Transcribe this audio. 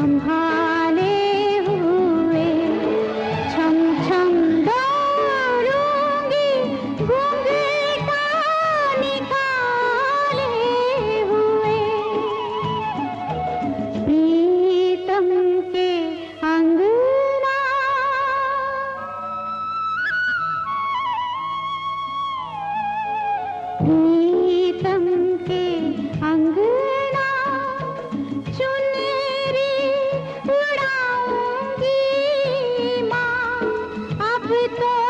संभाले हुए छम छम दौड़ूंगी घूंघटा निकाले हुए प्रीतम के अंगना प्रीतम के अंगना चुनरी उड़ाऊंगी माँ अब तो